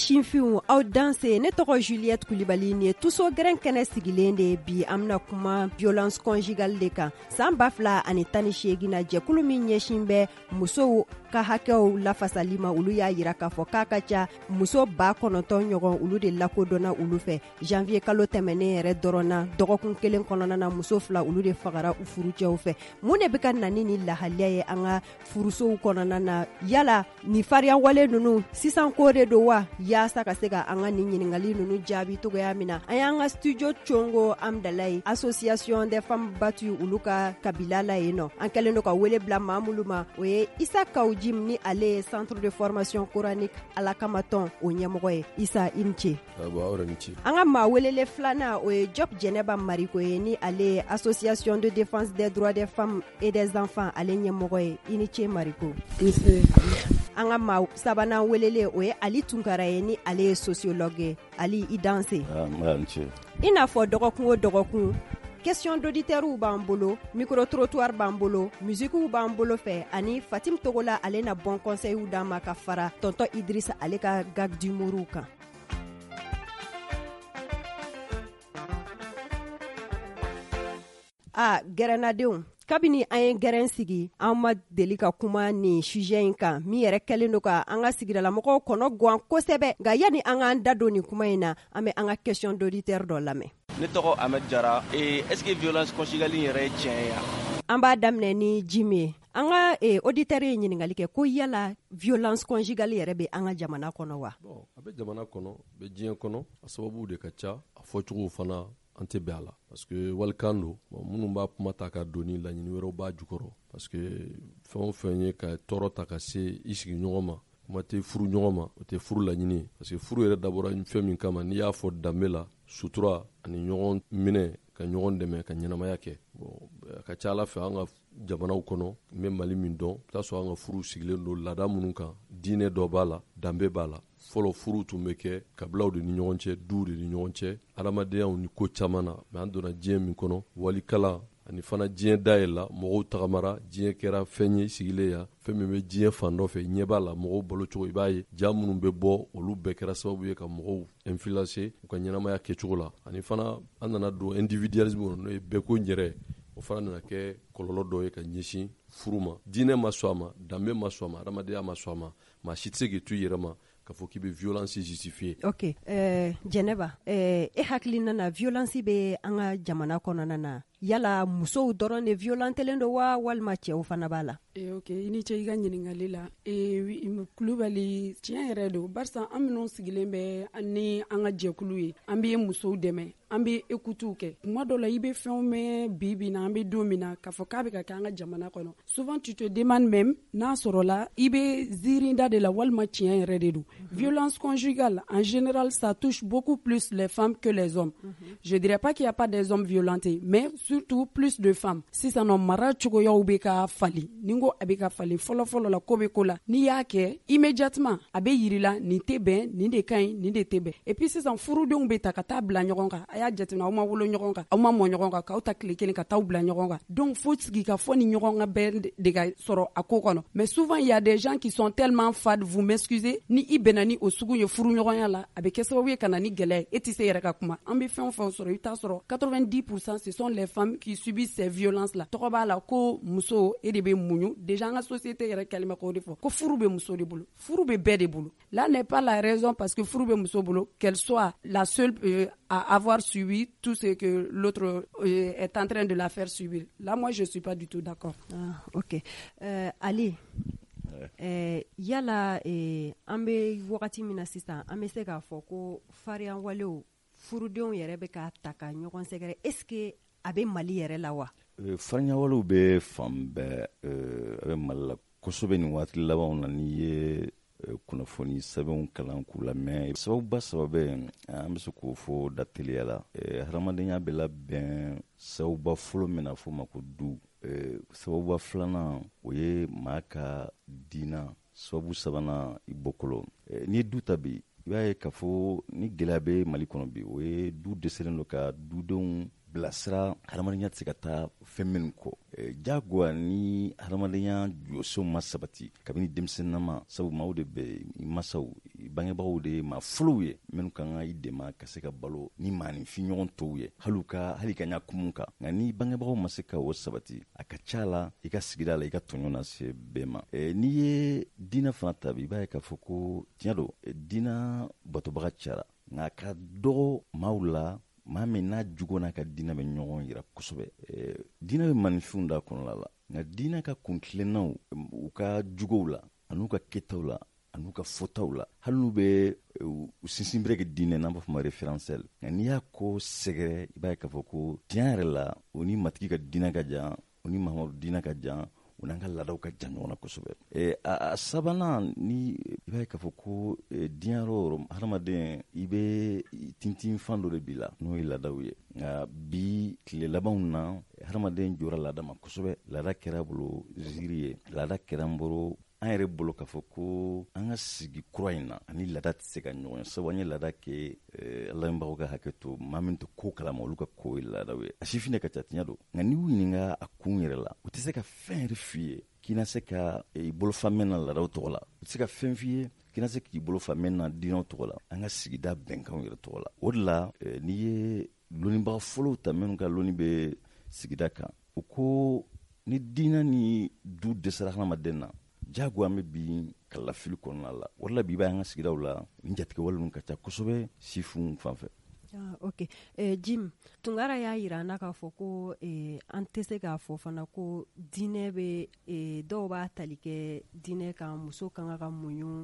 sinfinw aw danse ne tɔgɔ Juliette Kulibali ni tuso gɛrɛn kɛnɛ sigilen de bi amna kuma violence conjugale de kan san 2018 na jɛkulu min ɲɛsin bɛ musow ka hakɛw lafasali ma olu y'a yira k'a fɔ k'a ka ca muso 9,000 ɲɔgɔn olu de lakodɔnna olu fɛ janvier kalo tɛmɛnen yɛrɛ dɔrɔn na dɔgɔkun kelen kɔnɔna na muso 2 olu de fagara u furucɛw fɛ mun de bɛ ka nani ni lahaliya ye an ka furusow kɔnɔna na yala ni fariya wale nunu sisan ko de do wa yaasa ka se ka an ka nin ɲiningali nunu jaabi togoya min na an y'an ka studio congo Amdalaye association des femmes battues olu ka kabila la yen nɔ an kɛlen do ka wele bila maa mulu ma o ye Isa Kawjim ni ale ye centre de formation coranique ala kama tɔn o ɲɛmɔgɔ ye Isa i ni ce an ka maa welele filanan o ye Job Jɛnɛba Mariko ye ni ale ye association de défense des droits des femmes et des enfants ale ɲɛmɔgɔ ye i ni ce Mariko an ka maa sabanan welele o ye Ali Tunkara ye ni ale ye sociologue ye Ali i danse i n'a fɔ dɔgɔkun o dɔgɔkun question d'auditeurs b'an bolo micro-trottoir b'an bolo musiquew b'an bolo fɛ ani Fatim Togola ale na bon conseil d'an ma ka fara tonton Idrissa ale ka gag d'humour kan gɛrɛnadenw kabini an ye gɛrɛn sigi an ma deli ka kuma ni sujet in kan min yɛrɛ kɛlen do ka an ka sigidalamɔgɔw kɔnɔ guwan kosɛbɛ nka yani an k'an da don nin kuma in na an bɛ an ka question d'auditeur dɔ lamɛn. Ne tɔgɔ Ahmed Jara est-ce que violence conjugale yɛrɛ ye tiɲɛ ye wa? An b'a daminɛ ni Jimi ye an ka auditeur ye ɲininkali kɛ ko yala violence conjugale yɛrɛ bɛ an ka jamana kɔnɔ wa? Bon a bɛ jamana kɔnɔ a bɛ diɲɛ kɔnɔ a sababu de ka ca a fɔcogo fana an tɛ bɛn a la parce que walikan do minnu b'a kuma ta ka don ni laɲini wɛrɛw b'a jukɔrɔ parce que fɛn o fɛn ye ka tɔɔrɔ ta ka se i sigiɲɔgɔn ma kuma tɛ furu ɲɔgɔn ma o tɛ furu laɲini parce que furu yɛrɛ dabɔra fɛn min kama n'i y'a fɔ danbe la sutura ani ɲɔgɔn minɛ ka ɲɔgɔn dɛmɛ ka ɲɛnamaya kɛ a ka ca ala fɛ an ka jamanaw kɔnɔ n bɛ Mali min dɔn i t'a sɔrɔ an ka furu sigilen don laada minnu kan diinɛ dɔ b'a la danbe b'a la fɔlɔ furu tun bɛ kɛ kabilaw de ni ɲɔgɔn cɛ duw de ni ɲɔgɔn cɛ adamadenyaw ni ko caman na mɛ an donna diɲɛ min kɔnɔ walikala ani fana diɲɛ dayɛlɛla mɔgɔw tagamara diɲɛ kɛra fɛn ye sigilen ya fɛn min bɛ diɲɛ fan dɔ fɛ ɲɛ b'a la mɔgɔw balo cogo i b'a ye ja minnu bɛ bɔ olu bɛɛ kɛra sababu ye ka mɔgɔw influencer u ka ɲɛnamaya kɛcogo la ani fana an nana don individualisme kɔnɔ n'o ye bɛɛ ko n yɛrɛ o fana nana kɛ kɔlɔlɔ dɔ ye ka ɲɛsin furu ma diinɛ ma sɔn a ma danbe ma sɔn a ma adamadenya ma sɔn a ma maa si tɛ se k'i to i yɛrɛ ma k'a fɔ k'i bɛ violence justifier. Ok Jɛnɛba e hakili nana violence bɛ an ka jamana kɔnɔna na yala musow dɔrɔn de violentelen do wa walima cɛw fana b'a la? Ok i ni ce i ka ɲininkali la Kulubali tiɲɛ yɛrɛ do barisa an minnu sigilen bɛ ni an ka jɛkulu ye an bɛ musow dɛmɛ an bɛ écoute kɛ tuma dɔ la i bɛ fɛnw mɛn bi na an bɛ don min na k'a fɔ k'a bɛ ka kɛ an ka jamana kɔnɔ souvent tu te demandes même n'a sɔrɔ la i bɛ ziirinda de la walima tiɲɛ yɛrɛ de do. Violence conjugale en général ça touche beaucoup plus les femmes que les hommes. Je dirais pas qu'il y a pas des hommes violentés mais surtout plus de femmes. Sisan nɔ mara cogoyaw bɛ ka fali ni n ko a bɛ ka fali fɔlɔ la ko bɛ ko la n'i y'a kɛ immédiatement a bɛ yirila nin tɛ bɛn nin de ka ɲi nin de tɛ bɛn et puis sisan furudenw bɛ ta ka taa bila ɲɔgɔn kan a y'a jateminɛ aw ma wolo ɲɔgɔn kan aw ma mɔ ɲɔgɔn kan k'aw ta tile kelen ka taa bila ɲɔgɔn kan donc fo sigi ka fɔ ni ɲɔgɔn ka bɛn de ka sɔrɔ a ko kɔnɔ mais souvent il y a des gens qui sont tellement fades vous m'excusez ni i bɛnna ni o sugu ye furu ɲɔgɔnya la a bɛ kɛ sababu ye ka na ni gɛlɛya e tɛ se yɛrɛ ka kuma an bɛ fɛn o fɛn sɔrɔ i t'a sɔrɔ 90% ce sont les femmes qui subissent ces violences là tɔgɔ b'a la ko muso e de bɛ muɲu déjà an ka société yɛrɛ kɛlen bɛ k'o de fɔ ko furu bɛ muso de bolo furu bɛ bɛɛ de bolo là n'est pas la raison parce que furu bɛ muso bolo qu'elle soit la seule à avoir subi tout ce que l'autre est en train de la faire subir. Là moi je suis pas du tout d'accord. Ok Ali yala an bɛ wagati min na sisan an bɛ se k'a fɔ ko fariyan walew furudenw yɛrɛ bɛ ka ta ka ɲɔgɔn sɛgɛrɛ est-ce que a bɛ Mali yɛrɛ la wa? Fariyan walew bɛ fan bɛɛ a bɛ Mali la kosɛbɛ nin waati labanw na n'i ye kunnafoni sɛbɛnw kalan k'u lamɛn sababuba sababɛ an bɛ se k'o fɔ da teliya la hadamadenya bɛ labɛn sababuba fɔlɔ min na fɔ ma ko du sababuba filanan o ye maa ka diina sababu sabanan i bɔkɔlɔ n'i ye du ta bi i b'a ye k'a fɔ ni gɛlɛya bɛ Mali kɔnɔ bi o ye du dɛsɛlen don ka dudenw bilasira hadamadenya tɛ se ka taa fɛn minnu kɔ jagoya ni hadamadenya jɔsenw ma sabati kabini denmisɛnninama sabu maaw de bɛ i masaw bangebagaw de ma fɔlɔw ye minnu kan ka i dɛmɛ ka se ka balo ni maaninfin ɲɔgɔn tɔw ye hali ka ɲa kumun kan nka ni bangebagaw ma se ka o sabati a ka ca la i ka sigida la i ka tɔɲɔ na se bɛɛ ma n'i ye diinɛ fana ta bi i b'a ye k'a fɔ ko tiɲɛ don diinɛ batobaga cayara nka ka dɔgɔ maaw la maa min n'a jugo n'a ka diinɛ bɛ ɲɔgɔn yira kosɛbɛ diinɛ bɛ maaninfinw da kɔnɔla la nka diinɛ ka kuntilennaw u ka jugow la an'u ka kɛtaw la an'u ka fɔtaw la hali n'u bɛ u sinsinbere kɛ diinɛ n'an b'a fɔ ma référentiel nka n'i y'a ko sɛgɛrɛ i b'a ye k'a fɔ ko tiɲɛ yɛrɛ la o ni matigi ka diinɛ ka jan o ni mahamadu diinɛ ka jan o n'an ka laadaw ka jan ɲɔgɔn na kosɛbɛ a sabanan ni i b'a ye k'a fɔ ko diɲɛ yɔrɔ o yɔrɔ hadamaden i bɛ tintin fan dɔ de b'i la n'o ye laadaw ye nka bi tile labanw na hadamaden jɔra laada ma kosɛbɛ laada kɛra bolo ziiri ye laada kɛra n bolo an yɛrɛ bolo k'a fɔ ko an ka sigi kura in na ani laada tɛ se ka ɲɔgɔn ye sabu an ye laada kɛ lamɛnbagaw ka hakɛ to maa min tɛ ko kalama olu ka ko ye laadaw ye a sifin de ka ca tiɲɛ don nka n'i y'u ɲininka a kun yɛrɛ la u tɛ se ka fɛn yɛrɛ f'i ye k'i na se ka i bolofa mɛn na laadaw tɔgɔ la u tɛ se ka fɛn f'i ye k'i na se k'i bolofa mɛn na diinɛw tɔgɔ la an ka sigida bɛnkanw yɛrɛ tɔgɔ la o de la n'i ye lonibaga fɔlɔw ta minnu ka loni bɛ sigida kan u ko ni diinɛ ni du dɛsɛra hadamaden na jago an bɛ bi kalafili kɔnɔna la o de la bi i b'a ye an ka sigidaw la ni jatigɛwale ninnu ka ca kosɛbɛ sifinw fan fɛ. Ok, Jim, Tunkara y'a yira an na k'a fɔ ko an tɛ se k'a fɔ fana ko diinɛ bɛ dɔw b'a tali kɛ diinɛ kan muso kan ka muɲu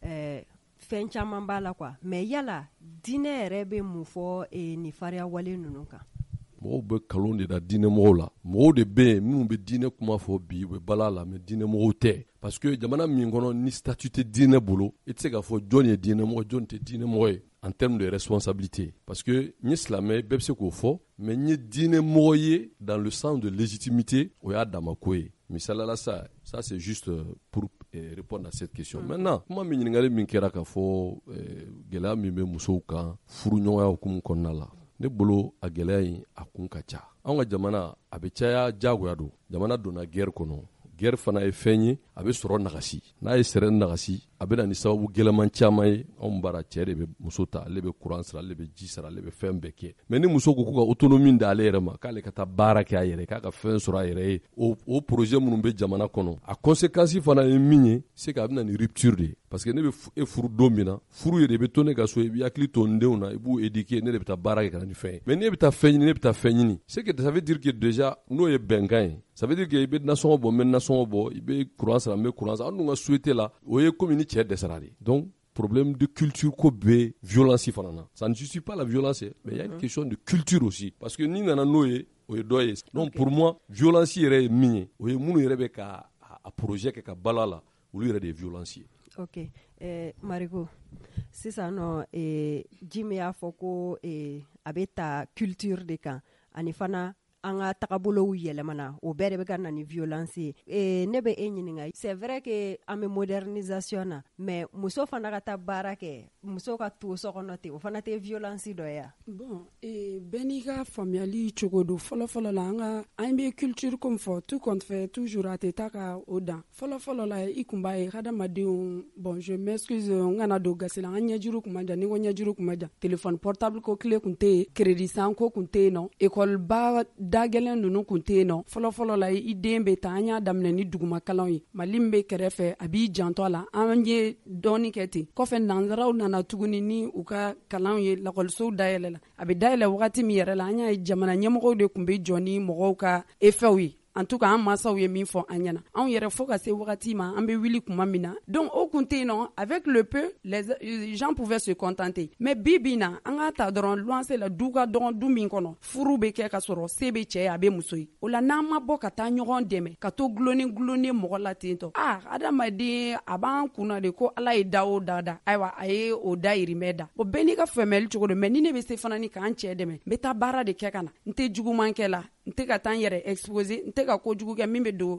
fɛn caman b'a la quoi mais yala diinɛ yɛrɛ bɛ mun fɔ nin fariya wale ninnu kan. Mɔgɔw bɛ kalon de da diinɛmɔgɔw la mɔgɔw de bɛ yen minnu bɛ diinɛ kuma fɔ bi u bɛ bala la mais diinɛmɔgɔw tɛ parce que jamana min kɔnɔ ni statut tɛ diinɛ bolo i tɛ se k'a fɔ jɔn ye diinɛmɔgɔ jɔn tɛ diinɛmɔgɔ ye en termes de responsabilité parce que n ye silamɛ bɛɛ bɛ se k'o fɔ mais n ye diinɛmɔgɔ ye dans le sens de légitimité o y'a dama ko ye misalala ça c'est juste pour répondre à cette question. Maintenant kuma min ɲininkali min kɛra k'a fɔ gɛlɛya min bɛ musow kan furuɲɔgɔnya hukumu kɔnɔna la ne bolo a gɛlɛya in a kun ka ca an ka jamana a bɛ caya jagoya don jamana donna guerre kɔnɔ guerre fana ye fɛn ye a bɛ sɔrɔ nagasi n'a ye sɛrɛ nagasi a bɛ na ni sababu gɛlɛman caman ye anw bara cɛ de bɛ muso ta ale bɛ courant sara ale bɛ ji sara ale bɛ fɛn bɛɛ kɛ mais ni muso ko k'u ka autonomie d'ale yɛrɛ ma k'ale ka taa baara kɛ a yɛrɛ k'a ka fɛn sɔrɔ a yɛrɛ ye o projet minnu bɛ jamana kɔnɔ a conséquence fana ye min ye c'est que a bɛ na ni rupture de ye parce que ne bɛ e furu don min na furu ye de bɛ to ne ka so i b'i hakili to n denw na i b'u éduquer ne de bɛ taa baara kɛ ka na ni fɛn ye mais ne bɛ taa fɛn ɲini ne bɛ taa fɛn ɲini c'est que ça veut dire que déjà n'o ye bɛnkan ye ça veut dire que i bɛ nasɔngɔ bɔ n bɛ nasɔngɔ bɔ i bɛ courant sara n bɛ courant sara an dun ka société la o ye comme ni cɛ dɛsɛra de donc problème de culture ko bɛ violence fana na ça ne justifie pas la violence mais il y a une question de culture aussi parce que ni nana n'o ye o ye dɔ ye donc pour moi violence yɛrɛ ye min ye o ye minnu yɛrɛ bɛ ka a projet kɛ ka bala la olu yɛrɛ de ye violence ye. Ok, Marigo sisan nɔ Jimmy y'a fɔ ko a bɛ ta culture de kan ani fana an ka tagabolow yɛlɛmana o bɛɛ de bɛ ka na ni violence ye ne bɛ e ɲininka c'est vrai que an bɛ modernisation na mais muso fana ka taa baara kɛ muso ka to so kɔnɔ ten o fana tɛ violence dɔ ye. Bon bɛɛ n'i ka faamuyali cogo don fɔlɔfɔlɔ la an bɛ culture comme fɔ tout compte fait toujours a tɛ taa ka o dan fɔlɔfɔlɔ la i kun b'a ye hadamadenw bon je m'excuse n kana don gasi la an ɲɛjuru kun man jan ni ko ɲɛjuru kun man jan téléphone portable ko tile kun tɛ yen crédit san ko kun tɛ yen nɔ école ba da gɛlɛn ninnu kun tɛ yen nɔ fɔlɔfɔlɔ la i den bɛ ta an y'a daminɛ ni duguma kalanw ye mali min bɛ kɛrɛfɛ a b'i janto a la an ye dɔɔni kɛ ten kɔfɛ nanzaraw nana tuguni ni u ka kalanw ye lakɔlisow dayɛlɛ la a bɛ dayɛlɛ wagati min yɛrɛ la an y'a ye jamana ɲɛmɔgɔw de kun bɛ jɔ ni mɔgɔw ka effets ye en tout cas an masaw ye min fɔ an ɲɛna anw yɛrɛ fo ka se wagati ma an bɛ wuli kuma min na donc o kun tɛ yen nɔ avec le peu les gens pouvaient se contenter mais bi na an ka ta dɔrɔn luwanse la du ka dɔgɔn du min kɔnɔ furu bɛ kɛ ka sɔrɔ se bɛ cɛ a bɛ muso ye o la n'an ma bɔ ka taa ɲɔgɔn dɛmɛ ka to gulonnen mɔgɔ la ten tɔ adamaden a b'an kunna de ko ala ye da o da da ayiwa a ye o da yirimɛ da o bɛɛ n'i ka faamuyali cogo don mais ni ne bɛ se fana ni k'an cɛ dɛmɛ n bɛ taa baara de kɛ ka na n tɛ juguman kɛ la n tɛ ka taa n yɛrɛ exposer n tɛ ka kojugu kɛ min bɛ don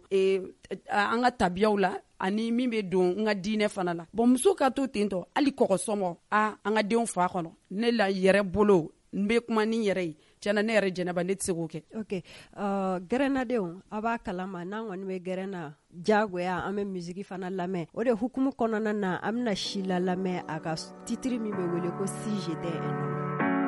an ka tabiyaw la ani min bɛ don n ka diinɛ fana la bon muso ka to ten tɔ hali kɔgɔsɔmɔ an ka denw fa kɔnɔ ne la yɛrɛ bolo n bɛ kuma ni yɛrɛ ye tiɲɛna ne yɛrɛ jɛnɛba ne tɛ se k'o kɛ. Ok, gɛrɛnnadenw a b'a kalama n'an kɔni bɛ gɛrɛnna jagoya an bɛ musiki fana lamɛn o de hukumu kɔnɔna na an bɛna Sila lamɛn a ka titiri min bɛ wele ko Si j'étais un homme.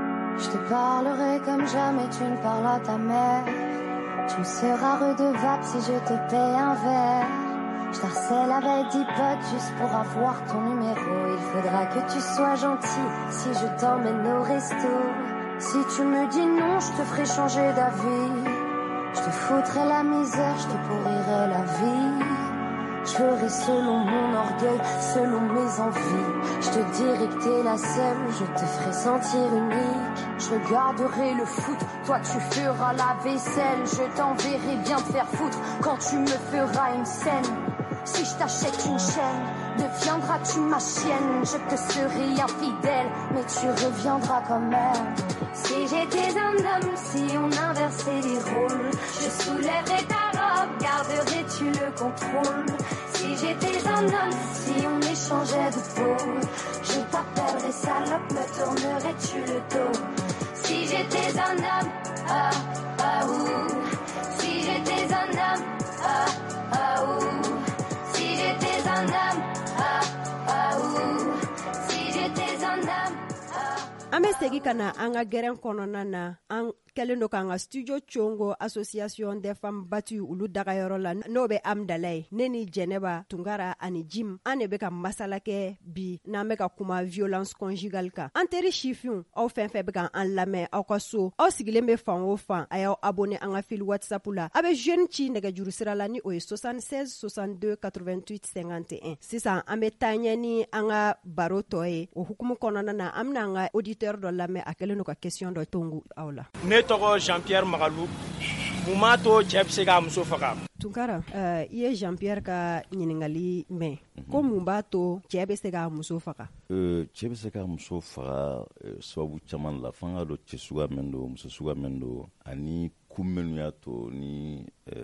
Je te parlerai comme jamais tu ne parles à ta mère. Tu me seras redevable si je te paie un verre. Je t'harcèle avec 10 potes juste pour avoir ton numéro. Il faudra que tu sois gentil si je t'emmène au resto. Si tu me dis non, je te ferai changer d'avis. Je te foutrai la misère, je te pourrirai la vie. Je ferai selon mon orgueil, selon mes envies. Je te dirai que t'es la seule, je te ferai sentir unique. Je regarderai le foot, toi tu feras la vaisselle. Je t'enverrai bien te faire foutre quand tu me feras une scène. Si je t'achète une chaîne, deviendras-tu ma chienne? Je te serai infidèle, mais tu reviendras quand même. Si j'étais un homme, si on inversait les rôles, je soulèverais ta robe, garderais-tu le contrôle? Si j'étais un homme, si on échangeait de peau, je t'appellerais salope, me tournerais-tu le dos? Si j'étais un homme, ah, ah, ouh. Si j'étais un homme, ah, ah, ouh. Si j'étais un homme, ah, ah, ouh. Si j'étais un homme, ah. An bɛ segi ka na an ka gɛrɛn kɔnɔna na an kɛlen do k'an ka studio Congo association des femmes battues olu dagayɔrɔ la n'o bɛ Amdala ye ne ni Jɛnɛba Tunkara ani Jim an de bɛ ka masala kɛ bi n'an bɛ ka kuma violence conjugale kan. An teri sifinw aw fɛn fɛn bɛ ka an lamɛn aw ka so aw sigilen bɛ fan o fan a y'aw abonné an ka fil WhatsApp la a bɛ jeune ci nɛgɛjuru sira la ni o ye 76 62 88 51. Sisan an bɛ taa ɲɛ ni an ka baro tɔ ye o hukumu kɔnɔna na an bɛna an ka auditeur dɔ lamɛn a kɛlen do ka question dɔ tongu aw la. Ne tɔgɔ Jean-Pierre Magalou. Mun m'a to cɛ bɛ se k'a muso faga? Tunkara, i ye Jean-Pierre ka ɲiningali mɛn ko mun b'a to cɛ bɛ se k'a muso faga? Cɛ bɛ se k'a muso faga sababu caman la, f'an k'a dɔn cɛ suguya min don muso suguya min don ani kun minnu y'a to ni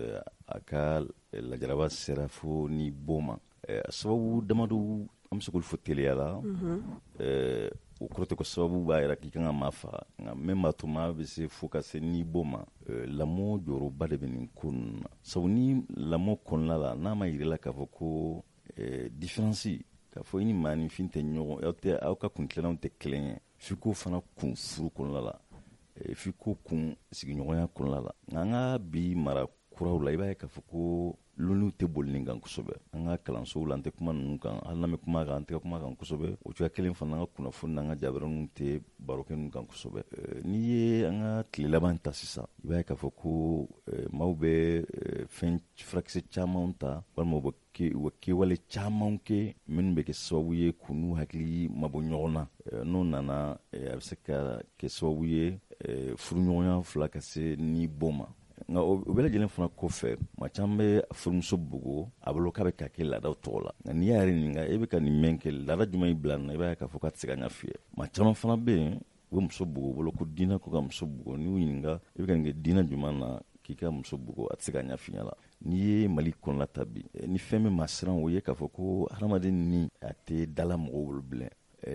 a ka lajaraba sera fo ni bon ma. Sababu damadɔ an bɛ se k'olu fɔ teliya la. O kɔrɔ tɛ ko sababu b'a yɛrɛ k'i kan ka maa faga nka min b'a to maa bɛ se fo ka se ni bon ma. Lamɔ jɔyɔrɔba de bɛ nin ko ninnu na. Sabu ni lamɔ kɔnɔna la n'a ma yir'i la k'a fɔ ko différence k'a fɔ i ni maanifin tɛ ɲɔgɔn aw ka kuntilennaw tɛ kelen ye f'i k'o fana kun furu kɔnɔna la f'i k'o kun sigiɲɔgɔnya kɔnɔna la nka an ka bi mara kuraw la i b'a ye k'a fɔ ko lolu tɛ boli nin kan kosɛbɛ. An ka kalansow la an tɛ kuma ninnu kan hali n'an bɛ kuma kan an tɛ ka kuma kan kosɛbɛ. O cogoya kelen fana an ka kunnafoni n'an ka jabaraniw tɛ baro kɛ ninnu kan kosɛbɛ. N'i ye an ka tile laban ta sisan i b'a ye k'a fɔ ko maaw bɛ fɛn furakisɛ camanw ta walima u bɛ kɛwale camanw kɛ minnu bɛ kɛ sababu ye k'u n'u hakili mabɔ ɲɔgɔn na. N'o nana a bɛ se ka kɛ sababu ye furuɲɔgɔnya fila ka se ni bon ma. Nka o bɛɛ lajɛlen fana kɔfɛ maa caman bɛ furumuso bugo a bolo k'a bɛ ka kɛ laadaw tɔgɔ la nka n'i y'a yɛrɛ ɲininka e bɛ ka nin mɛn kɛ laada jumɛn y'i bila nin na i b'a ye k'a fɔ k'a tɛ se ka ɲɛ f'i ye. Maa caman fana bɛ yen u bɛ muso bugo bolo ko diinɛ ko ka muso bugo n'i y'u ɲininka i bɛ ka nin kɛ diinɛ jumɛn na k'i ka muso bugo a tɛ se ka ɲɛ f'i ɲɛna. N'i ye Mali kɔnɔna ta bi ni fɛn min maa siran o ye k'a fɔ ko hadamaden ni a tɛ dala mɔgɔw bolo bilen.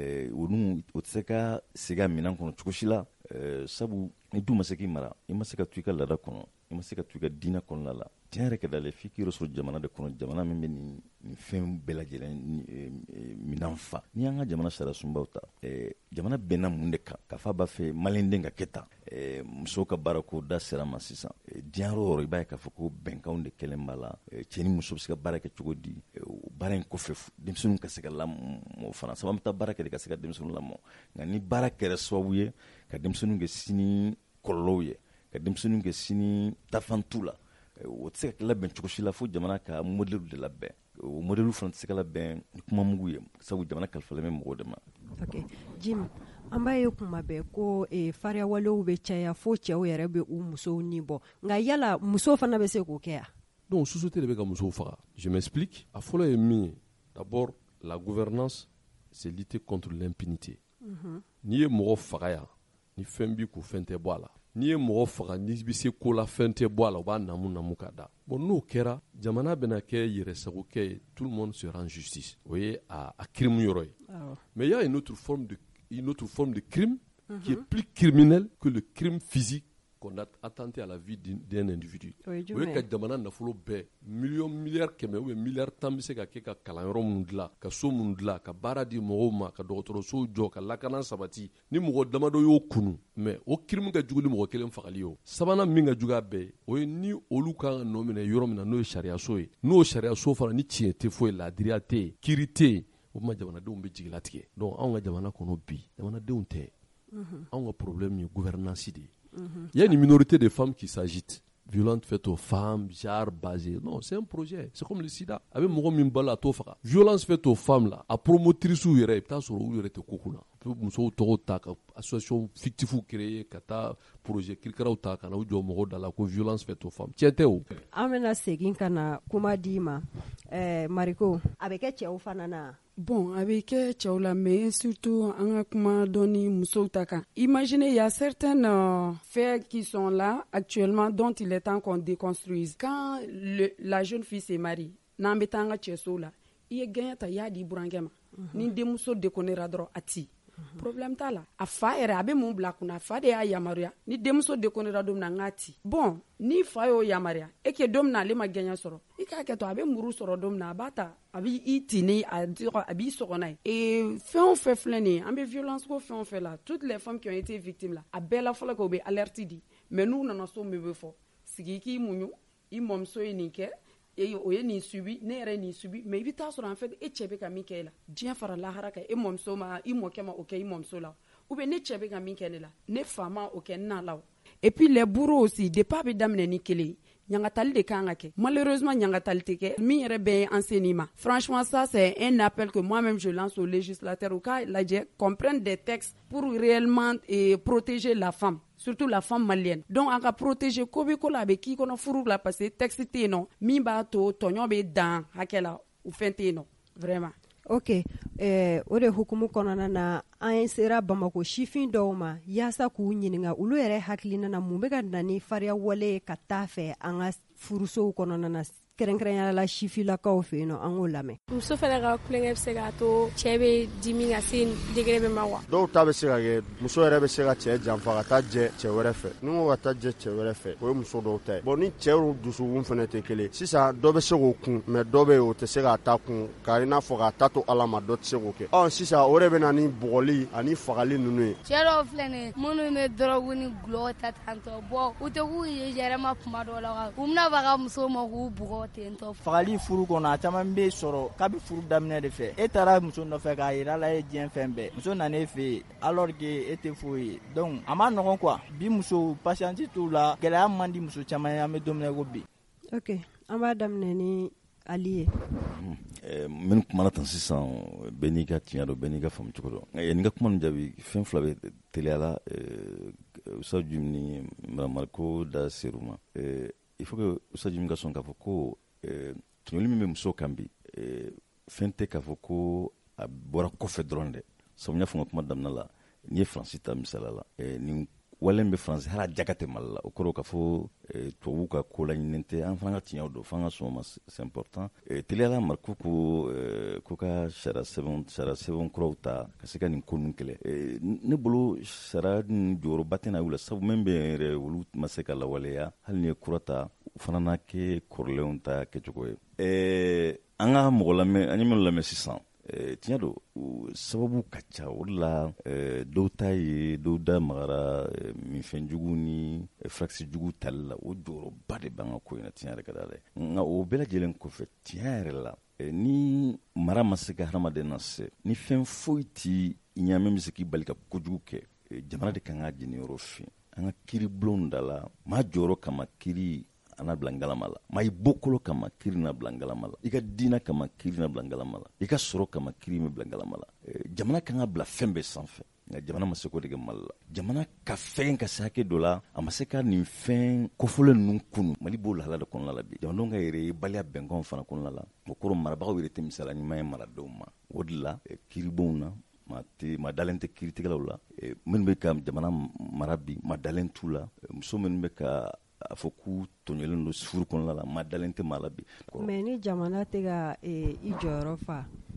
O tɛ se ka segin a minɛn kɔnɔ cogo si la sabu ni du ma se k'i mara i ma se ka to i ka laada kɔnɔ i ma se ka to i ka diinɛ kɔnɔna la tiɲɛ yɛrɛ ka d'ale f'i k'i yɛrɛ sɔrɔ jamana de kɔnɔ jamana min bɛ nin fɛn bɛɛ lajɛlen minɛn fa. N'i y'an ka jamana sariya sunbaw ta jamana bɛnna mun de kan k'a fɔ a b'a fɛ maliyɛnden ka kɛ tan musow ka baara ko da sera ma sisan diɲɛ yɔrɔ o yɔrɔ i b'a ye k'a fɔ ko bɛnkanw de kɛlen b'a la cɛ ni muso bɛ se ka baara kɛ cogo di baara in kɔfɛ denmisɛnninw ka se ka lamɔ fana sabu an bɛ taa baara kɛ de ka se ka denmisɛnninw lamɔ nka ni baara kɛra sababu ye ka denmisɛnninw kɛ sini kɔlɔlɔw ye ka denmisɛnninw kɛ sini tafantu la o tɛ se ka labɛn cogo si la fo jamana ka modèle de labɛn o modèle fana tɛ se ka labɛn ni kuma mugu ye sabu jamana kalifalen bɛ mɔgɔw de ma. Ok, Jim, an b'a ye kuma bɛɛ ko fariya walew bɛ caya fo cɛw yɛrɛ bɛ u musow ni bɔ nka yala musow fana bɛ se k'o kɛ ya? Donc société de bɛ ka musow faga. Je m'explique. A fɔlɔ ye min ye d'abord la gouvernance c'est lutter contre l'impunité. N'i ye mɔgɔ faga yan ni fɛn b'i ko fɛn tɛ bɔ a la. N'i ye mɔgɔ faga n'i bɛ se ko la fɛn tɛ bɔ a la u b'a namu k'a da. Bon n'o kɛra jamana bɛna kɛ yɛrɛsagokɛ ye tout le monde sera en justice. O ye a crime yɔrɔ ye. Mais il y a une autre forme de crime qui est plus criminel que le crime physique qu'on a attenté à la vie d'un individu. Oui, ka jamana nafolo bɛɛ milliard kɛmɛ ou milliard tan bɛ se ka kɛ ka kalanyɔrɔ minnu dilan ka so minnu dilan ka baara di mɔgɔw ma ka dɔgɔtɔrɔsow jɔ ka lakana sabati ni mɔgɔ damadɔ y'o kunu mais o crime ka jugu ni mɔgɔ kelen fagali o sabanan min ka jugu a bɛɛ o ye ni olu kan ka nɔ minɛ yɔrɔ min na n'o ye sariyaso ye n'o sariyaso fana ni tiɲɛ tɛ foyi laadiriya tɛ yen kiiri tɛ yen o tuma jamanadenw bɛ jigilatigɛ donc anw ka jamana kɔnɔ bi jamanadenw tɛ anw ka problème ye gouvernance de ye. Il y a une minorité de femmes qui s'agitent. Violente faite aux femmes, genre basée. Non, c'est un projet. C'est comme le sida. Avec mon mimbala tofaka. Violence faite aux femmes là. A promotrice ou yere, peut-être sur ou yere te kokuna. Muso toro ta association fictive créée kata projet kirkara ta kana u jo mo dala ko violence faite aux femmes. Tiete o. Amena segin kana kuma dima. Mariko, avec cɛw fana na. Bon, avec Tchaoula, mais surtout en Doni Moussotaka. Imaginez, il y a certains faits qui sont là actuellement dont il est temps qu'on déconstruise. Quand la jeune fille se marie, n'ambetanga Tchesoula, il est gagné ta yadi burangema. Ni demuso dekonera dro ati. Problème ta la. A fa era abe mon blakuna fa de ya yamaria. Ni demuso dekonera dom na ngati. Bon, ni fa yo yamaria. E ke dom na le ma gagné soro. Ika ke to abe muru soro dom na bata. Abi itini a dire abi soronai. Et fait on fait flâner. Ambe violence ko fait on fait là. Toutes les femmes qui ont été victimes là. A bela fola ko be alerti di. Mais nous na so mebe fo. Sigiki munyu. I momso enike. Et oye ni subi ne yɛrɛ ni subi mais i bɛ taa sɔrɔ en fait e cɛ bɛ ka min kɛ la diɲɛ fara lahara kan e mɔmuso ma i mɔkɛ ma o kɛ i mɔmuso la ou bien ne cɛ bɛ ka min kɛ ne la ne fa ma o kɛ n na la et puis les bourreaux aussi depuis a bɛ daminɛ ni kelen ɲangatali de kan ka kɛ malheureusement ɲangatali tɛ kɛ min yɛrɛ bɛ enseignement franchement ça c'est un appel que moi-même je lance aux législateurs au cas lajɛ comprendre des textes pour réellement protéger la femme. Surtout la femme malienne. Donc, on va protéger Kobe Kola avec qui qu'on a fourré là parce que texte t'es non. Mimba to tonyo be dan hakela ou fente non. Vraiment. Ok. O de hukumu kɔnɔna na an sera Bamako sifin dɔw ma yaasa k'u ɲininka olu yɛrɛ hakilina na mun bɛ ka na ni fariya wale ka taa fɛ an ka furusow kɔnɔna na kɛrɛnkɛrɛnyala la sifilakaw fɛ yen nɔ an k'o lamɛn. Muso fana ka kulonkɛ bɛ se k'a to cɛ bɛ dimi ka se degré bɛ ma wa. Dɔw ta bɛ se ka kɛ muso yɛrɛ bɛ se ka cɛ janfa ka taa jɛ cɛ wɛrɛ fɛ ni ko ka taa jɛ cɛ wɛrɛ fɛ o ye muso dɔw ta ye bon ni cɛw dusukun fana tɛ kelen sisan dɔ bɛ se k'o kun mais dɔ bɛ yen o tɛ se k'a ta kun k'a i n'a fɔ k'a ta to ala ma dɔ tɛ se k'o kɛ sisan o de bɛ na ni bugɔli ani fagali ninnu ye. Cɛ dɔw filɛ nin ye minnu bɛ dɔrɔgu ni gulɔ ta tantɔ bɔn u tɛ k'u ye yɛrɛma kuma dɔw la u bɛna fɔ ka muso ma k'u bugɔ tentɔ. Fagali furu kɔnɔ a caman bɛ sɔrɔ k'a bɛ furu daminɛ de fɛ e taara muso nɔfɛ k'a yira la e diɲɛ fɛn bɛɛ muso nana e fɛ yen alors que e tɛ foyi ye donc a ma nɔgɔn quoi bi muso patience t'u la gɛlɛya man di muso caman ye an bɛ don min na ko bi. Ok an b'a daminɛ ni Ali ye. Minnu kumana tan sisan bɛɛ n'i ka tiɲɛ dɔn bɛɛ n'i ka faamu cogo dɔn yanni n ka kuma nin jaabi fɛn fila bɛ teliya la Usa Jum ni Mariko da ser'u ma il faut que Usa Jum ka sɔn k'a fɔ ko tɔɲɔli min bɛ muso kan bi fɛn tɛ k'a fɔ ko a bɔra kɔfɛ dɔrɔn dɛ sabu n y'a fɔ n ka kuma daminɛ la n'i ye Faransi ta misala la nin wale bɛ Faransi hali a jaga tɛ Mali la o kɔrɔ k'a fɔ tubabuw ka ko laɲininen tɛ an fana ka tiɲɛw dɔn f'an ka sɔn o ma c'est important teliyala Mariko ko ka sariya sɛbɛn kuraw ta ka se ka nin ko ninnu kɛlɛ ne bolo sariya nin jɔyɔrɔba tɛ na u la sabu min bɛ yen yɛrɛ olu ma se ka lawaleya hali ni ye kura ta u fana n'a kɛ kɔrɔlenw ta kɛcogo ye an ka mɔgɔ lamɛn an ye minnu lamɛn sisan tiɲɛ don sababu ka ca o de la dɔw ta ye dɔw da magara minfɛnjugu ni furakisɛjugu tali la o jɔyɔrɔba de b'an ka ko in na tiɲɛ yɛrɛ ka da dɛ nka o bɛɛ lajɛlen kɔfɛ tiɲɛ yɛrɛ la ni mara ma se ka hadamaden na se ni fɛn foyi t'i ɲaamɛ bɛ se k'i bali ka kojugu kɛ jamana de kan ka jeniyɔrɔ fin an ka kiiribulonw da la maa jɔyɔrɔ kama kiiri ana bila ngalama la maa i bɔkolo kama kiiri na bila ngalama la i ka diinɛ kama kiiri na bila ngalama la i ka sɔrɔ kama kiiri ma bila ngalama la jamana kan ka bila fɛn bɛɛ sanfɛ nka jamana ma se k'o de kɛ Mali la jamana ka fɛn ka se hakɛ dɔ la a ma se ka nin fɛn kofɔlen ninnu kunu Mali b'o lahala de kɔnɔna la bi jamanadenw ka yɛrɛ baliya bɛnkanw fana kɔnɔna la o kɔrɔ marabagaw yɛrɛ tɛ misala ɲuman ye maradenw ma o de la kiiribonw na maa dalen tɛ kiiritigɛlaw la minnu bɛ ka jamana mara bi maa dalen t'u la muso minnu bɛ ka a fɔ k'u tɔɲɔlen don furu kɔnɔna la maa dalen tɛ maa la bi. mais ni jamana tɛ ka i jɔyɔrɔ fa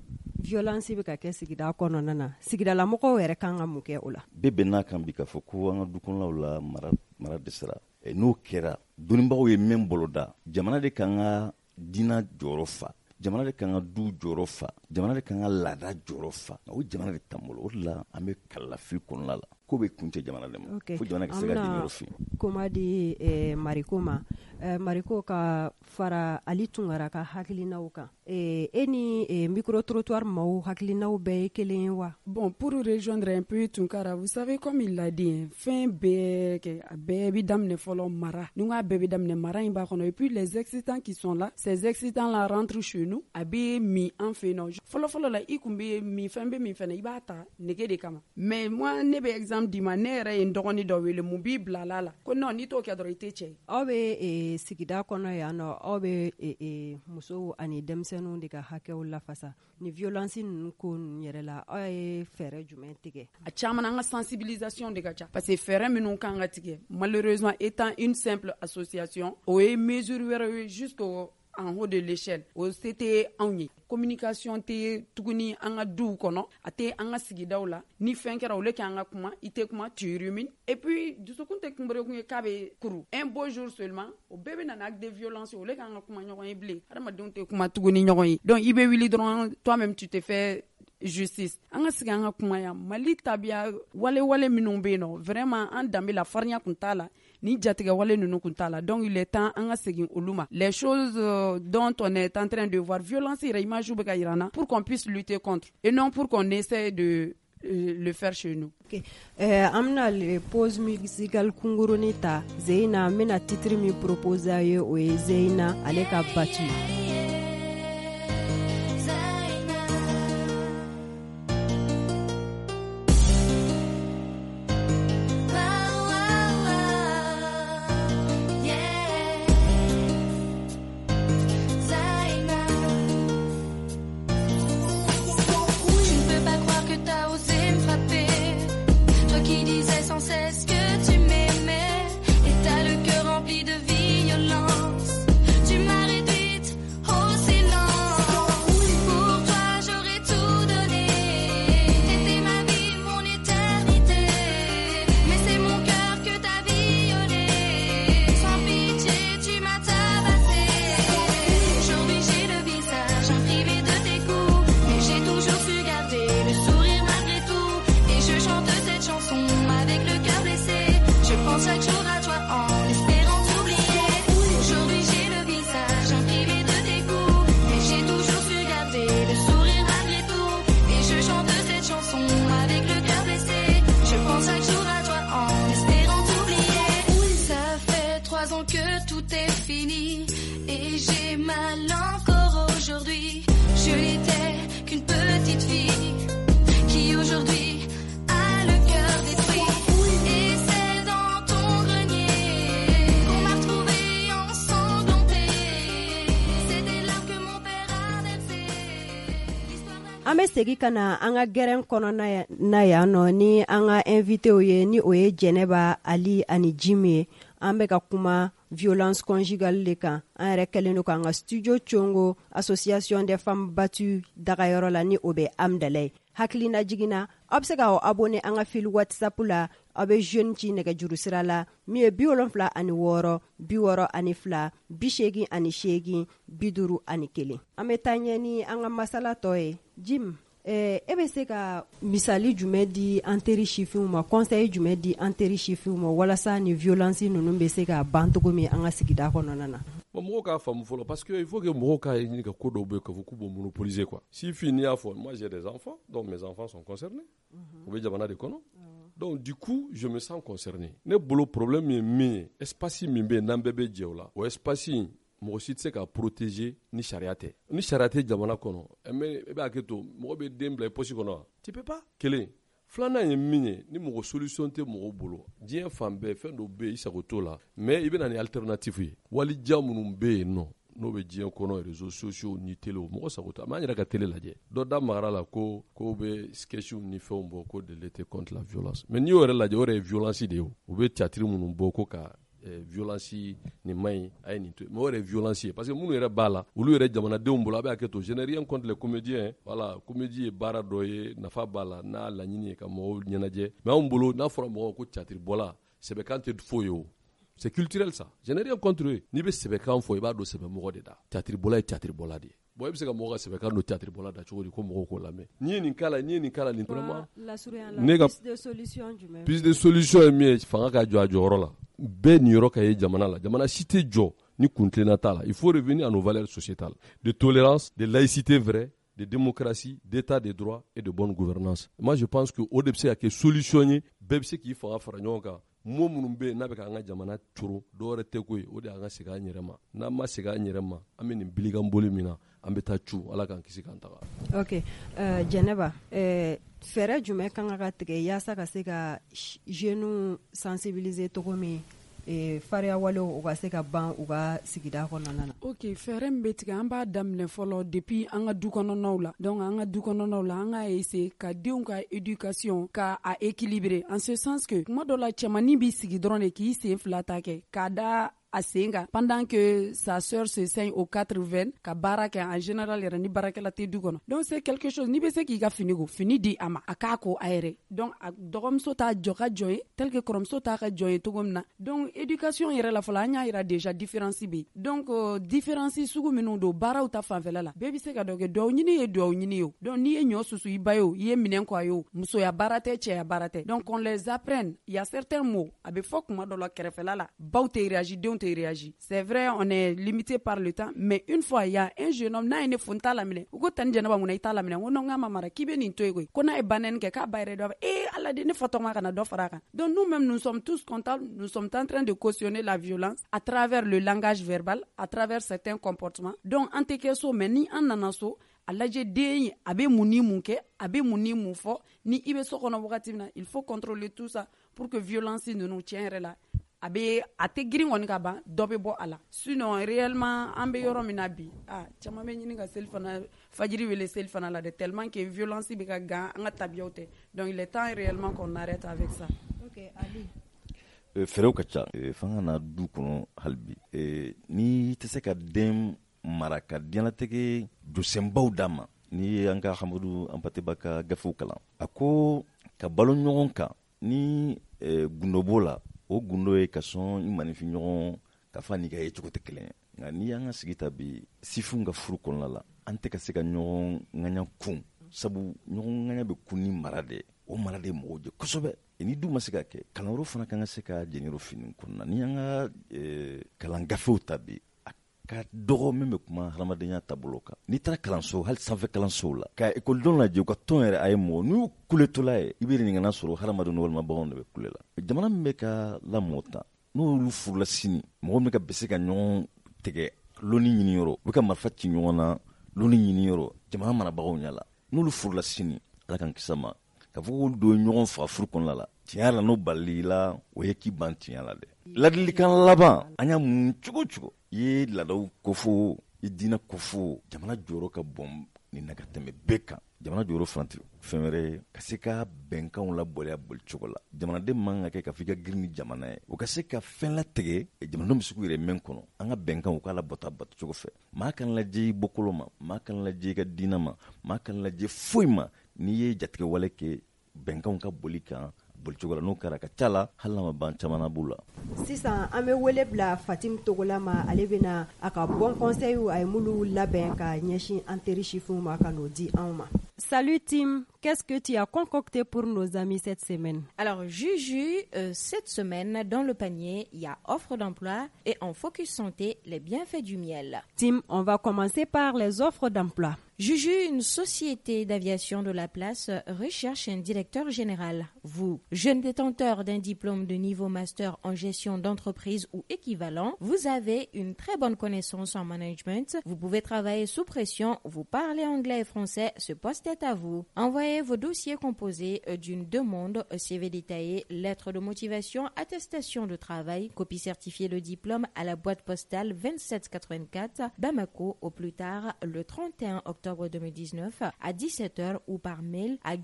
violence bɛ ka kɛ sigida kɔnɔna na sigidala mɔgɔw yɛrɛ kan ka mun kɛ o la bɛɛ bɛn n'a kan bi k'a fɔ ko an ka dukɔnɔlaw la mara dɛsɛra n'o kɛra dɔnnibagaw ye min boloda jamana de kan ka diinɛ jɔyɔrɔ fa jamana de kan ka du jɔyɔrɔ fa jamana de kan ka laada jɔyɔrɔ fa o jamana de t'an bolo o de la an bɛ kalafili kɔnɔna la ko bɛ kun cɛ jamana de ma fo jamana ka se ka diinɛ yɔrɔ fin koma di mariko ma mariko ka fara ali tungara ka hakilinaw kan e ni micro-trottoir maaw hakilinaw bɛɛ ye kelen ye wa bon pour rejoindre un peu Tunkara vous savez comme il l'a dit fɛn bɛɛ kɛ a bɛɛ bi daminɛ fɔlɔ mara ni ko a bɛɛ bi daminɛ mara in b'a kɔnɔ et puis les excitants qui sont là ces excitants là rentrent chez nous a bɛ min an fɛ yen nɔ fɔlɔ la i kun bɛ min fɛn bɛ min fɛnɛ i b'a ta nege de kama mais moi ne bɛ exemple di ma ne yɛrɛ ye n dɔgɔnin dɔ wele mun b'i bila la ko non n'i t'o kɛ dɔrɔn i tɛ cɛ ye aw bɛ sigida kɔnɔ yan nɔ aw bɛ musow ani denmisɛnninw de ka hakɛw lafasa ni violence ninnu ko ninnu yɛrɛ la aw ye fɛɛrɛ jumɛn tigɛ a caman an ka sensibilisation de ka ca parce que fɛɛrɛ minnu kan ka tigɛ malheureusement étant une simple association o ye mesure wɛrɛ ye jusqu'au en haut de l'échelle o se tɛ anw ye communication tɛ tuguni an ka duw kɔnɔ a tɛ an ka sigidaw la ni fɛn kɛra ole k'an ka kuma i tɛ kuma tu rumines et puis dusukun tɛ kunberekun ye k'a bɛ kuru un beau jour seulement o bɛɛ bɛ nana acte de violence ole k'an ka kuma ɲɔgɔn ye bilen adamadenw tɛ kuma tuguni ɲɔgɔn ye donc i bɛ wuli dɔrɔn toi même tu te fais justice an ka sigi an ka kuma yan mali tabiya wale minnu bɛ yen nɔ vraiment an danbe la farinya kun t'a la ni jatigɛ wale ninnu kun t'a la donc il est temps an ka segin olu ma les choses dont on est en train de voir violence yɛrɛ image bɛ ka yirana pour qu'on puisse lutter contre et non pour qu'on essaie de le faire chez nous. Okay. An bɛna le pause musicale kungurunin ta Zeyina n bɛna titre min propose a ye o ye Zeyina ale ka Batu. An bɛ segi ka na an ka gɛrɛn kɔnɔna na yan nɔ ni an ka invité ye ni o ye Jɛnɛba Ali ani Jimi ye an bɛ ka kuma violence conjugale de kan an yɛrɛ kɛlen don k'an ka studio Congo association des femmes battues dagayɔrɔ la ni o bɛ Amdala ye hakilina jiginna aw bɛ se ka abonné an ka fil WhatsApp la aw bɛ jeune ci nɛgɛjuru sira la min ye 76 62 82 88 51 an bɛ taa ɲɛ ni an ka masala tɔ ye Jim e bɛ se ka misali jumɛn di an teri sifinw ma conseil jumɛn di an teri sifinw ma walasa ni violence ninnu bɛ se ka ban cogo min an ka sigida kɔnɔna na mɔgɔw k'a faamu fɔlɔ parce que il faut que mɔgɔw k'a ɲini ka ko dɔw bɛ k'a fɔ k'u b'o monopoliser quoi si n'i y'a fɔ moi j'ai des enfants donc mes enfants sont concernés u bɛ jamana de kɔnɔ donc du coup je me sens concerné ne bolo problème ye min ye espace min bɛ yen n'an bɛɛ bɛ jɛ o la o espace mɔgɔ si tɛ se ka protéger ni sariya tɛ ni sariya tɛ jamana kɔnɔ mais e b'a kɛ to mɔgɔ bɛ den bila i poche kɔnɔ wa tu peux pas kelen filanan ye min ye ni mɔgɔ solution tɛ mɔgɔ bolo diɲɛ fan bɛɛ fɛn dɔ bɛ yen i sago t'o la mais i bɛ na ni alternative ye walija minnu bɛ yen nɔ n'o bɛ diɲɛ kɔnɔ réseaux sociaux ni télé mɔgɔ sago t'a mais an yɛrɛ ka télé lajɛ dɔ da magara la ko bɛ sketchiw ni fɛnw bɔ ko de lutter contre la violence mais n'i y'o yɛrɛ lajɛ o yɛrɛ ye violence de ye u bɛ théâtre minnu bɔ ko ka violence ni main ay ni to mo violence parce que munu yɛrɛ b'a la olu yɛrɛ jamanadenw bolo a bɛ hakɛ to je n'ai rien contre les comédiens voilà comédie ye baara dɔ ye nafa b'a la n'a laɲini ye ka mɔgɔw ɲɛnajɛ mais anw bolo n'a fɔra mɔgɔw ko théâtre bɔla sɛbɛkan tɛ foyi ye o c'est culturel ça je n'ai rien contre eux n'i bɛ sɛbɛkan fɔ i b'a dɔn sɛbɛmɔgɔ de da théâtre bɔla ye théâtre bɔla de ye bon i bɛ se ka mɔgɔ ka sɛbɛkan don théâtre bɔla da cogo di ko mɔgɔw k'o lamɛn n'i ye nin kala nin vraiment ne ka piste de solution ye min ye fanga ka jɔ a jɔyɔrɔ la bɛɛ nin yɔrɔ ka ye jamana la jamana si tɛ jɔ ni kuntilenna t'a la il faut revenir à nos valeurs sociétales de tolérance de laïcité vraie de démocratie, d'état de droit et de bonne gouvernance. Moi, je pense que au début, il y a que solutionner, bébé qui faut faire n'yonka. Mo munumbe na be ka nga jamana turo do wɛrɛ tɛ ko ye o de an ka segin an yɛrɛ ma n'an ma segin an yɛrɛ ma an bɛ nin bilikan boli min na an bɛ taa cu ala k'an kisi k'an taga. Ok Jɛnɛba fɛɛrɛ jumɛn kan ka tigɛ yaasa ka se ka jeunes sensibiliser cogo min fariya walew u ka se ka ban u ka sigida kɔnɔna na. Ok fɛɛrɛ min bɛ tigɛ an b'a daminɛ fɔlɔ depuis an ka du kɔnɔnaw la donc an ka du kɔnɔnaw la an ka essayer ka denw ka éducation ka a équilibrer en ce sens que kuma dɔ la cɛmannin b'i sigi dɔrɔn de k'i sen fila ta kɛ k'a da a sen kan pendant que sa sœur se saigne aux 4 veines ka baara kɛ en général yɛrɛ ni baarakɛla tɛ du kɔnɔ donc c'est quelque chose n'i bɛ se k'i ka fini ko fini di a ma a k'a ko a yɛrɛ donc a dɔgɔmuso t'a jɔ ka jɔn ye tel que kɔrɔmuso t'a ka jɔn ye cogo min na donc éducation yɛrɛ la fɔlɔ an y'a yira déjà différence bɛ yen donc différence sugu minnu don baaraw ta fanfɛla la bɛɛ bɛ se ka dɔ kɛ duwawu ɲini ye duwawu ɲini ye o donc n'i ye ɲɔ susu i ba ye o i ye minɛn kɔ a ye o musoya baara tɛ cɛya baara tɛ donc on les apprenne il y a certains mots a bɛ fɔ kuma dɔ la kɛrɛfɛla la baw tɛ réagir denw réagit. C'est vrai, on est limité par le temps, mais une fois, il y a un jeune homme, n'a une fonta la mine, ou quand t'as une muna ita la mine, ou non, mamara, qui vient in toy, qu'on a banen, que ka bayre d'ov, alla de ne photoma kana d'ofraka. Donc nous-mêmes, nous sommes tous contents, nous sommes en train de cautionner la violence à travers le langage verbal, à travers certains comportements. Donc, en tekeso, mais ni en nanaso, alaje den abe muni munke, abe muni mufo, ni ibe sokona wakatina, il faut contrôler tout ça pour que violence ne nous tienne là. Abe ate girin woni ka ban dɔ bɛ bɔ a la sinon réellement an bɛ yɔrɔ min na bi caman bɛ ɲini ka seli fana fajiri wele seli fana la de tellement que violence bɛ ka gan an ka tabiyaw tɛ donc il est temps réellement qu'on arrête avec ça. Ok Ali. Fɛrɛw ka ca fanga na du kɔnɔ hali bi ni tɛ se ka den mara ka diɲɛlatigɛ jɔsenbaw d'a ma ni an ka Hamadu Anpateba ka gafew kalan a ko ka balo ɲɔgɔn kan ni gundo b'o la o gundo ye ka sɔn i manifin ɲɔgɔn ka fa n'i ka ye cogo tɛ kelen nka n'i y'an ka sigi ta bi sifinw ka furu kɔnɔna la an tɛ ka se ka ɲɔgɔn ŋaɲa kun sabu ɲɔgɔn ŋaɲa bɛ kun ni mara de o mara de mɔgɔw je kosɛbɛ ni du ma se ka kɛ kalanyɔrɔ fana kan ka se ka jɛniyɔrɔ fini kɔnɔna ni y'an ka kalan gafew ta bi ka dɔgɔ min bɛ kuma hadamadenya taabolo kan n'i taara kalanso hali sanfɛ kalansow la ka ekɔlidenw lajɛ u ka tɔn yɛrɛ a ye mɔgɔ n'u kuletɔla ye i bɛ ɲininkana sɔrɔ hadamadenw walima baganw de bɛ kule la jamana min bɛ ka lamɔ tan n'olu furula sini mɔgɔ min ka bɛ se ka ɲɔgɔn tigɛ loni ɲiniyɔrɔ u bɛ ka marifa ci ɲɔgɔn na loni ɲiniyɔrɔ jamana marabagaw ɲɛ la n'olu furula sini ala kan kisa ma ka fɔ k'olu don ɲɔgɔn faga furu kɔnɔna la tiɲɛ la n'o balili la o ye k'i ban tiɲɛ la dɛ ladilikan laban an y'a mun cogo cogo i ye laadaw kofɔ i diinɛ kofɔ jamana jɔyɔrɔ ka bon ni na ka tɛmɛ bɛɛ kan jamana jɔyɔrɔ fana tɛ fɛn wɛrɛ ye ka se ka bɛnkanw labɔli a boli cogo la jamanaden man ka kɛ ka fɔ i ka girin ni jamana ye o ka se ka fɛn latigɛ jamanadenw bɛ se k'u yɛrɛ mɛn kɔnɔ an ka bɛnkanw k'a labɔta batocogo fɛ maa kan lajɛ i bɔkolo ma maa kan lajɛ i ka diinɛ ma maa kan lajɛ foyi ma n'i ye jatigɛ wale kɛ bɛnkanw ka boli kan bolicogo la n'o kɛra ka ca la hali n'a ma ban caman b'u la. Sisan an bɛ wele bila Fatim Togola ma ale bɛna a ka bon conseil a ye minnu labɛn ka ɲɛsin an teri sifinw ma ka n'o di anw ma. Salut Tim, qu'est-ce que tu as concocté pour nos amis cette semaine? Alors Juju, cette semaine dans le panier, il y a offre d'emploi et en focus santé, les bienfaits du miel. Tim, on va commencer par les offres d'emploi. Juju, une société d'aviation de la place, recherche un directeur général. Vous, jeune détenteur d'un diplôme de niveau master en gestion d'entreprise ou équivalent, vous avez une très bonne connaissance en management, vous pouvez travailler sous pression, vous parlez anglais et français, ce poste est à vous. Envoyez Envoyez vos dossiers composés d'une demande, CV détaillé, lettre de motivation, attestation de travail, copie certifiée de diplôme à la boîte postale 2784 Bamako au plus tard le 31 octobre 2019 à 17h ou par mail à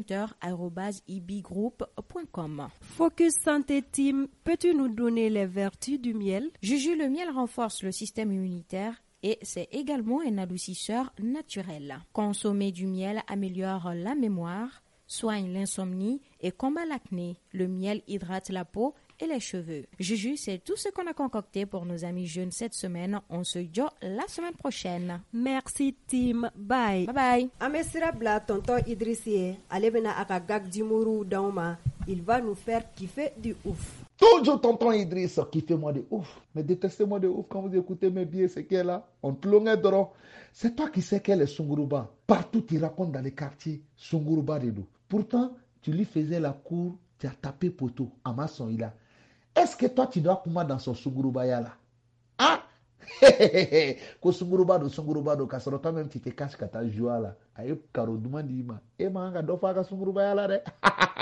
jobcenter@ibgroup.com. Focus Santé Team, peux-tu nous donner les vertus du miel? Juju, le miel renforce le système immunitaire et c'est également un adoucisseur naturel. Consommer du miel améliore la mémoire, soigne l'insomnie et combat l'acné. Le miel hydrate la peau et les cheveux. Juju, c'est tout ce qu'on a concocté pour nos amis jeunes cette semaine. On se dit la semaine prochaine. Merci team. Bye. Bye bye. Amesira bla tonton Idrissi, Alebena Akagak Dimuru Dauma. Il va nous faire kiffer du ouf. Toujours tonton Idriss qui fait moi de ouf. Mais détestez-moi de ouf quand vous écoutez mes billets, c'est qu'elle là. On te l'onge d'or. C'est toi qui sais qu'elle est Sunguruba. Partout tu racontes dans les quartiers Sunguruba de nous. Pourtant, tu lui faisais la cour, tu as tapé poteau à Masson Ila. Est-ce que toi tu dois pour moi dans son Sunguruba là? Ah? Ko Sunguruba do kasoro toi-même tu te caches quand tu joues là. Ayo karo demande ma. Eh manga do fa ka Sunguruba là de.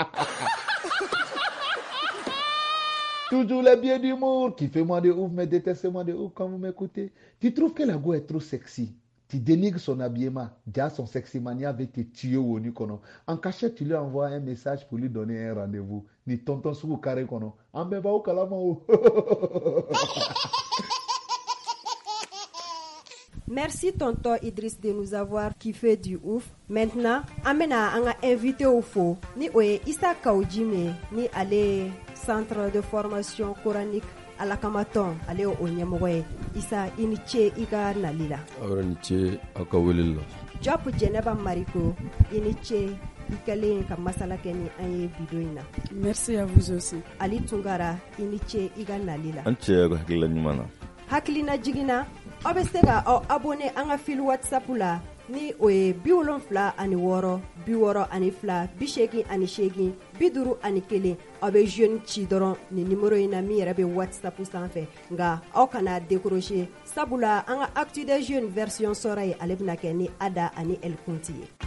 Toujours les biens d'humour qui fait moi de ouf, mais détestez-moi de ouf quand vous m'écoutez. Tu trouves que la go est trop sexy. Tu dénigres son habillement. Déjà son sexy mania avec tes tuyaux au Nikono. En cachette, tu lui envoies un message pour lui donner un rendez-vous. Ni tonton sous carré kono. En beba ou kalamao. Merci tonton Idriss de nous avoir kiffé du ouf. Maintenant, amena anga invité au faux. Ni oye Issa Kaoujime, ni aller centre de formation coranique à la Kamaton, aller au Nyamoué. Issa iniche iga nalila. Ahora niche akawelila. Job Jeneba Mariko, iniche ikale ka masala keni anye bidoina. Merci à vous aussi. Ali Tungara, iniche iga nalila. Anche hakila nyumana. Hakilina jigina. Obe se ka abonné an ka fil WhatsApp la ni o ye 76 62 82 80 51 aw be jeune ci dɔrɔn ni numéro in na min yɛrɛ be WhatsApp sanfɛ nga aw kana décrocher sabula an ka actu des jeunes version sɔrɔ ye ale bena kɛ ni Ada ani El Kunti ye.